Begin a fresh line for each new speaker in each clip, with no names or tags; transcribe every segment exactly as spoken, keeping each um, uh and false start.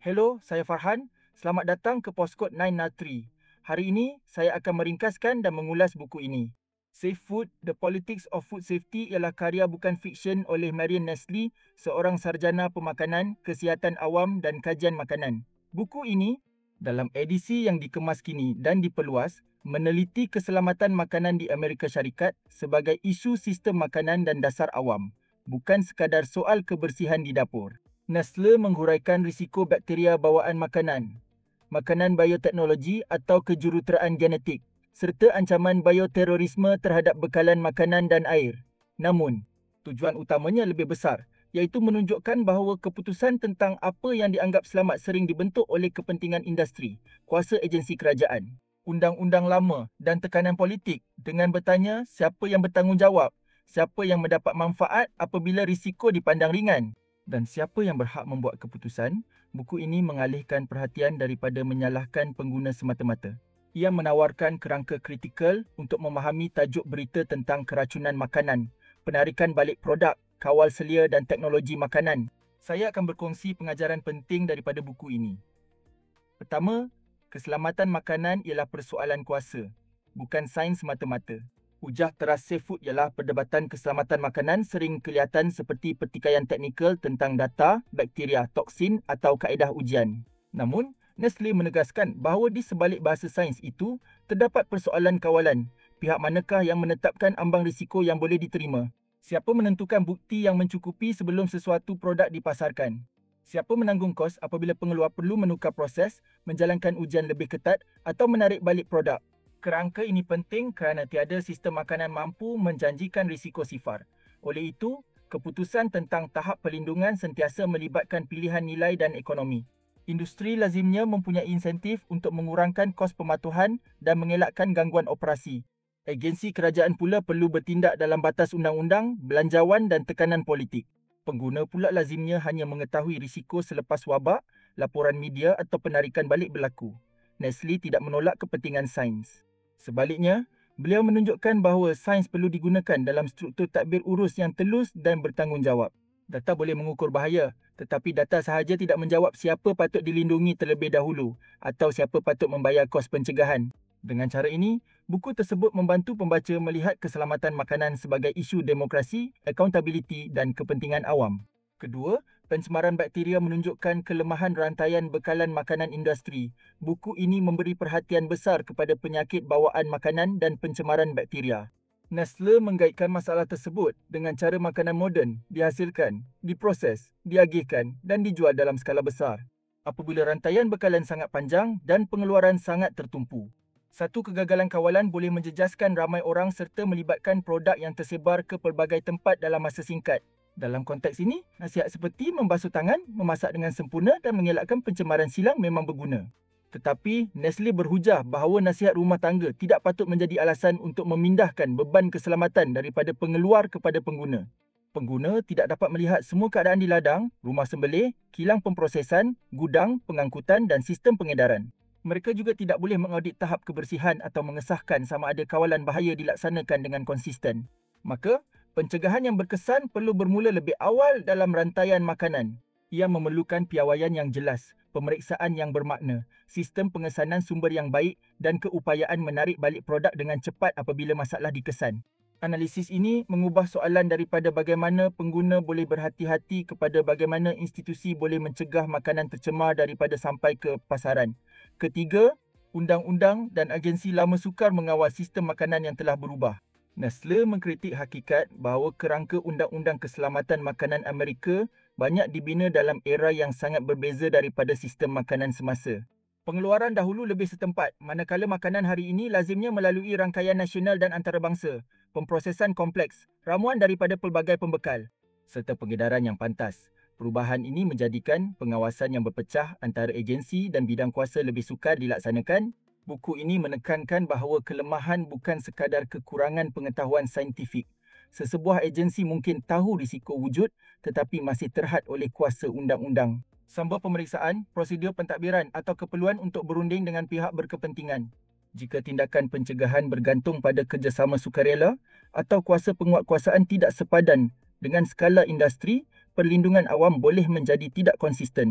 Hello, saya Farhan. Selamat datang ke Postkod sembilan nol tiga. Hari ini, saya akan meringkaskan dan mengulas buku ini. Safe Food, The Politics of Food Safety ialah karya bukan fiksyen oleh Marion Nestle, seorang sarjana pemakanan, kesihatan awam dan kajian makanan. Buku ini, dalam edisi yang dikemas kini dan diperluas, meneliti keselamatan makanan di Amerika Syarikat sebagai isu sistem makanan dan dasar awam, bukan sekadar soal kebersihan di dapur. Nestle menghuraikan risiko bakteria bawaan makanan, makanan bioteknologi atau kejuruteraan genetik, serta ancaman bioterorisme terhadap bekalan makanan dan air. Namun, tujuan utamanya lebih besar, iaitu menunjukkan bahawa keputusan tentang apa yang dianggap selamat sering dibentuk oleh kepentingan industri, kuasa agensi kerajaan, undang-undang lama dan tekanan politik dengan bertanya siapa yang bertanggungjawab, siapa yang mendapat manfaat apabila risiko dipandang ringan, dan siapa yang berhak membuat keputusan. Buku ini mengalihkan perhatian daripada menyalahkan pengguna semata-mata. Ia menawarkan kerangka kritikal untuk memahami tajuk berita tentang keracunan makanan, penarikan balik produk, kawal selia dan teknologi makanan. Saya akan berkongsi pengajaran penting daripada buku ini. Pertama, keselamatan makanan ialah persoalan kuasa, bukan sains semata-mata. Hujah teras Safe Food ialah perdebatan keselamatan makanan sering kelihatan seperti pertikaian teknikal tentang data, bakteria, toksin atau kaedah ujian. Namun, Nestle menegaskan bahawa di sebalik bahasa sains itu, terdapat persoalan kawalan. Pihak manakah yang menetapkan ambang risiko yang boleh diterima? Siapa menentukan bukti yang mencukupi sebelum sesuatu produk dipasarkan? Siapa menanggung kos apabila pengeluar perlu menukar proses, menjalankan ujian lebih ketat atau menarik balik produk? Kerangka ini penting kerana tiada sistem makanan mampu menjanjikan risiko sifar. Oleh itu, keputusan tentang tahap perlindungan sentiasa melibatkan pilihan nilai dan ekonomi. Industri lazimnya mempunyai insentif untuk mengurangkan kos pematuhan dan mengelakkan gangguan operasi. Agensi kerajaan pula perlu bertindak dalam batas undang-undang, belanjawan dan tekanan politik. Pengguna pula lazimnya hanya mengetahui risiko selepas wabak, laporan media atau penarikan balik berlaku. Nestle tidak menolak kepentingan sains. Sebaliknya, beliau menunjukkan bahawa sains perlu digunakan dalam struktur tadbir urus yang telus dan bertanggungjawab. Data boleh mengukur bahaya, tetapi data sahaja tidak menjawab siapa patut dilindungi terlebih dahulu atau siapa patut membayar kos pencegahan. Dengan cara ini, buku tersebut membantu pembaca melihat keselamatan makanan sebagai isu demokrasi, accountability dan kepentingan awam. Kedua, pencemaran bakteria menunjukkan kelemahan rantaian bekalan makanan industri. Buku ini memberi perhatian besar kepada penyakit bawaan makanan dan pencemaran bakteria. Nestle menggaitkan masalah tersebut dengan cara makanan moden dihasilkan, diproses, diagihkan dan dijual dalam skala besar. Apabila rantaian bekalan sangat panjang dan pengeluaran sangat tertumpu. Satu kegagalan kawalan boleh menjejaskan ramai orang serta melibatkan produk yang tersebar ke pelbagai tempat dalam masa singkat. Dalam konteks ini, nasihat seperti membasuh tangan, memasak dengan sempurna dan mengelakkan pencemaran silang memang berguna. Tetapi, Nestle berhujah bahawa nasihat rumah tangga tidak patut menjadi alasan untuk memindahkan beban keselamatan daripada pengeluar kepada pengguna. Pengguna tidak dapat melihat semua keadaan di ladang, rumah sembelih, kilang pemprosesan, gudang, pengangkutan dan sistem pengedaran. Mereka juga tidak boleh mengaudit tahap kebersihan atau mengesahkan sama ada kawalan bahaya dilaksanakan dengan konsisten. Maka, pencegahan yang berkesan perlu bermula lebih awal dalam rantaian makanan. Ia memerlukan piawaian yang jelas, pemeriksaan yang bermakna, sistem pengesanan sumber yang baik dan keupayaan menarik balik produk dengan cepat apabila masalah dikesan. Analisis ini mengubah soalan daripada bagaimana pengguna boleh berhati-hati kepada bagaimana institusi boleh mencegah makanan tercemar daripada sampai ke pasaran. Ketiga, undang-undang dan agensi lama sukar mengawal sistem makanan yang telah berubah. Nestle mengkritik hakikat bahawa kerangka undang-undang keselamatan makanan Amerika banyak dibina dalam era yang sangat berbeza daripada sistem makanan semasa. Pengeluaran dahulu lebih setempat, manakala makanan hari ini lazimnya melalui rangkaian nasional dan antarabangsa, pemprosesan kompleks, ramuan daripada pelbagai pembekal, serta pengedaran yang pantas. Perubahan ini menjadikan pengawasan yang berpecah antara agensi dan bidang kuasa lebih sukar dilaksanakan. Buku ini menekankan bahawa kelemahan bukan sekadar kekurangan pengetahuan saintifik. Sesebuah agensi mungkin tahu risiko wujud tetapi masih terhad oleh kuasa undang-undang. Sambal pemeriksaan, prosedur pentadbiran atau keperluan untuk berunding dengan pihak berkepentingan. Jika tindakan pencegahan bergantung pada kerjasama sukarela atau kuasa penguatkuasaan tidak sepadan dengan skala industri, perlindungan awam boleh menjadi tidak konsisten.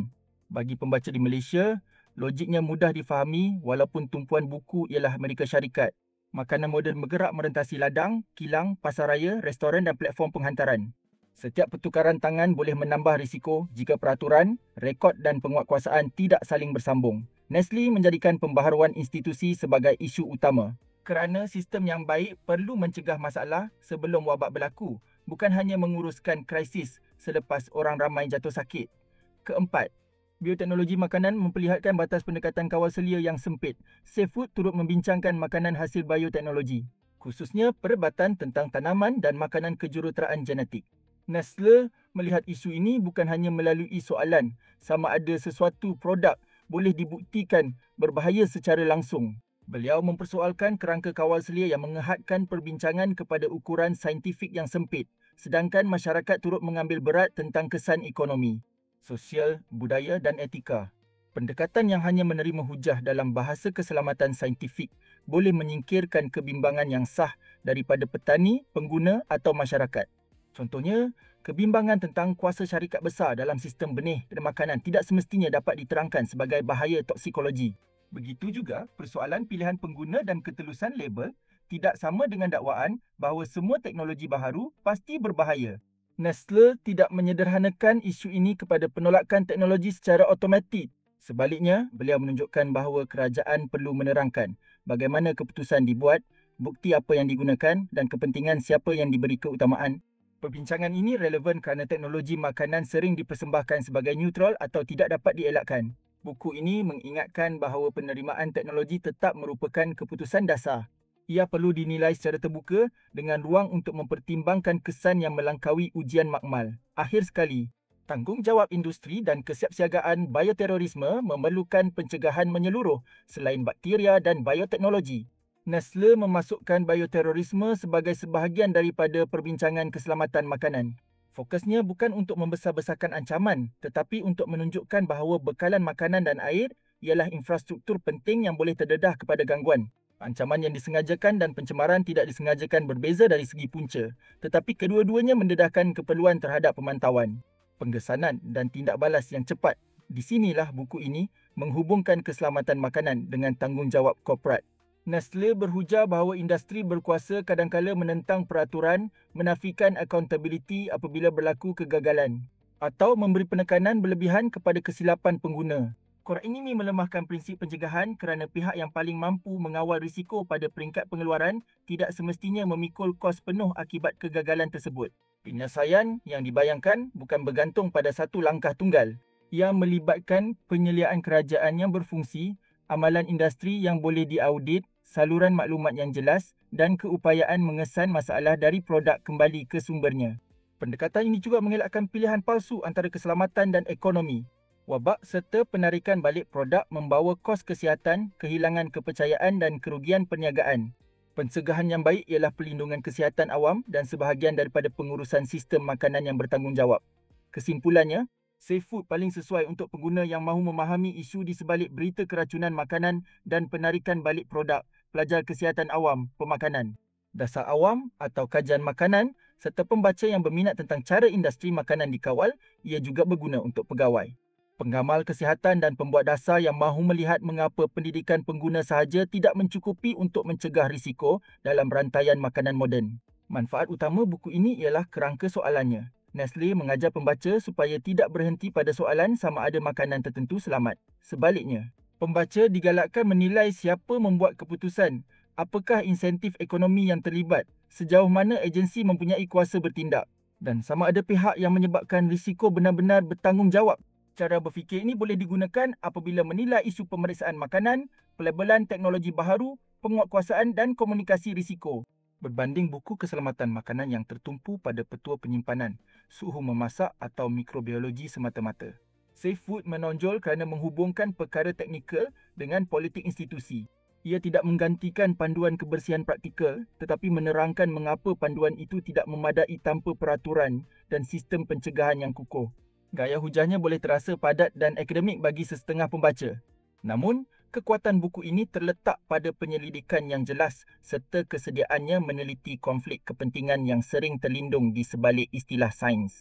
Bagi pembaca di Malaysia, logiknya mudah difahami walaupun tumpuan buku ialah Amerika Syarikat. Makanan moden bergerak merentasi ladang, kilang, pasaraya, restoran dan platform penghantaran. Setiap pertukaran tangan boleh menambah risiko jika peraturan, rekod dan penguatkuasaan tidak saling bersambung. Nestle menjadikan pembaharuan institusi sebagai isu utama. Kerana sistem yang baik perlu mencegah masalah sebelum wabak berlaku, bukan hanya menguruskan krisis selepas orang ramai jatuh sakit. Keempat, bioteknologi makanan memperlihatkan batas pendekatan kawal selia yang sempit. SafeFood turut membincangkan makanan hasil bioteknologi, khususnya perdebatan tentang tanaman dan makanan kejuruteraan genetik. Nestle melihat isu ini bukan hanya melalui soalan sama ada sesuatu produk boleh dibuktikan berbahaya secara langsung. Beliau mempersoalkan kerangka kawal selia yang mengehadkan perbincangan kepada ukuran saintifik yang sempit, sedangkan masyarakat turut mengambil berat tentang kesan ekonomi, sosial, budaya dan etika. Pendekatan yang hanya menerima hujah dalam bahasa keselamatan saintifik boleh menyingkirkan kebimbangan yang sah daripada petani, pengguna atau masyarakat. Contohnya, kebimbangan tentang kuasa syarikat besar dalam sistem benih dan makanan tidak semestinya dapat diterangkan sebagai bahaya toksikologi. Begitu juga, persoalan pilihan pengguna dan ketelusan label tidak sama dengan dakwaan bahawa semua teknologi baharu pasti berbahaya. Nestle tidak menyederhanakan isu ini kepada penolakan teknologi secara automatik. Sebaliknya, beliau menunjukkan bahawa kerajaan perlu menerangkan bagaimana keputusan dibuat, bukti apa yang digunakan dan kepentingan siapa yang diberi keutamaan. Perbincangan ini relevan kerana teknologi makanan sering dipersembahkan sebagai neutral atau tidak dapat dielakkan. Buku ini mengingatkan bahawa penerimaan teknologi tetap merupakan keputusan dasar. Ia perlu dinilai secara terbuka dengan ruang untuk mempertimbangkan kesan yang melangkaui ujian makmal. Akhir sekali, tanggungjawab industri dan kesiapsiagaan bioterorisme memerlukan pencegahan menyeluruh selain bakteria dan bioteknologi. Nestle memasukkan bioterorisme sebagai sebahagian daripada perbincangan keselamatan makanan. Fokusnya bukan untuk membesar-besarkan ancaman, tetapi untuk menunjukkan bahawa bekalan makanan dan air ialah infrastruktur penting yang boleh terdedah kepada gangguan. Ancaman yang disengajakan dan pencemaran tidak disengajakan berbeza dari segi punca, tetapi kedua-duanya mendedahkan keperluan terhadap pemantauan, penggesanan dan tindak balas yang cepat. Di sinilah buku ini menghubungkan keselamatan makanan dengan tanggungjawab korporat. Nestle berhujah bahawa industri berkuasa kadangkala menentang peraturan, menafikan accountability apabila berlaku kegagalan, atau memberi penekanan berlebihan kepada kesilapan pengguna. Korak ini melemahkan prinsip pencegahan kerana pihak yang paling mampu mengawal risiko pada peringkat pengeluaran tidak semestinya memikul kos penuh akibat kegagalan tersebut. Penyelesaian yang dibayangkan bukan bergantung pada satu langkah tunggal. Ia melibatkan penyeliaan kerajaan yang berfungsi, amalan industri yang boleh diaudit, saluran maklumat yang jelas dan keupayaan mengesan masalah dari produk kembali ke sumbernya. Pendekatan ini juga mengelakkan pilihan palsu antara keselamatan dan ekonomi. Wabak serta penarikan balik produk membawa kos kesihatan, kehilangan kepercayaan dan kerugian perniagaan. Pencegahan yang baik ialah perlindungan kesihatan awam dan sebahagian daripada pengurusan sistem makanan yang bertanggungjawab. Kesimpulannya, SafeFood paling sesuai untuk pengguna yang mahu memahami isu di sebalik berita keracunan makanan dan penarikan balik produk, pelajar kesihatan awam, pemakanan, dasar awam atau kajian makanan serta pembaca yang berminat tentang cara industri makanan dikawal. Ia juga berguna untuk pegawai, penggamal kesihatan dan pembuat dasar yang mahu melihat mengapa pendidikan pengguna sahaja tidak mencukupi untuk mencegah risiko dalam rantaian makanan moden. Manfaat utama buku ini ialah kerangka soalannya. Nestle mengajar pembaca supaya tidak berhenti pada soalan sama ada makanan tertentu selamat. Sebaliknya, pembaca digalakkan menilai siapa membuat keputusan, apakah insentif ekonomi yang terlibat, sejauh mana agensi mempunyai kuasa bertindak, dan sama ada pihak yang menyebabkan risiko benar-benar bertanggungjawab. Cara berfikir ini boleh digunakan apabila menilai isu pemeriksaan makanan, pelabelan teknologi baharu, penguatkuasaan dan komunikasi risiko. Berbanding buku keselamatan makanan yang tertumpu pada petua penyimpanan, suhu memasak atau mikrobiologi semata-mata. SafeFood menonjol kerana menghubungkan perkara teknikal dengan politik institusi. Ia tidak menggantikan panduan kebersihan praktikal, tetapi menerangkan mengapa panduan itu tidak memadai tanpa peraturan dan sistem pencegahan yang kukuh. Gaya hujahnya boleh terasa padat dan akademik bagi sesetengah pembaca. Namun, kekuatan buku ini terletak pada penyelidikan yang jelas serta kesediaannya meneliti konflik kepentingan yang sering terlindung di sebalik istilah sains.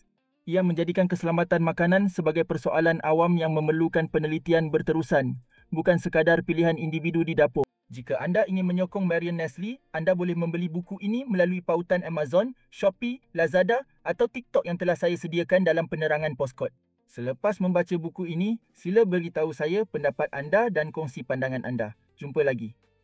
Ia menjadikan keselamatan makanan sebagai persoalan awam yang memerlukan penelitian berterusan, bukan sekadar pilihan individu di dapur. Jika anda ingin menyokong Marion Nestle, anda boleh membeli buku ini melalui pautan Amazon, Shopee, Lazada atau TikTok yang telah saya sediakan dalam penerangan Postkod. Selepas membaca buku ini, sila beritahu saya pendapat anda dan kongsi pandangan anda. Jumpa lagi.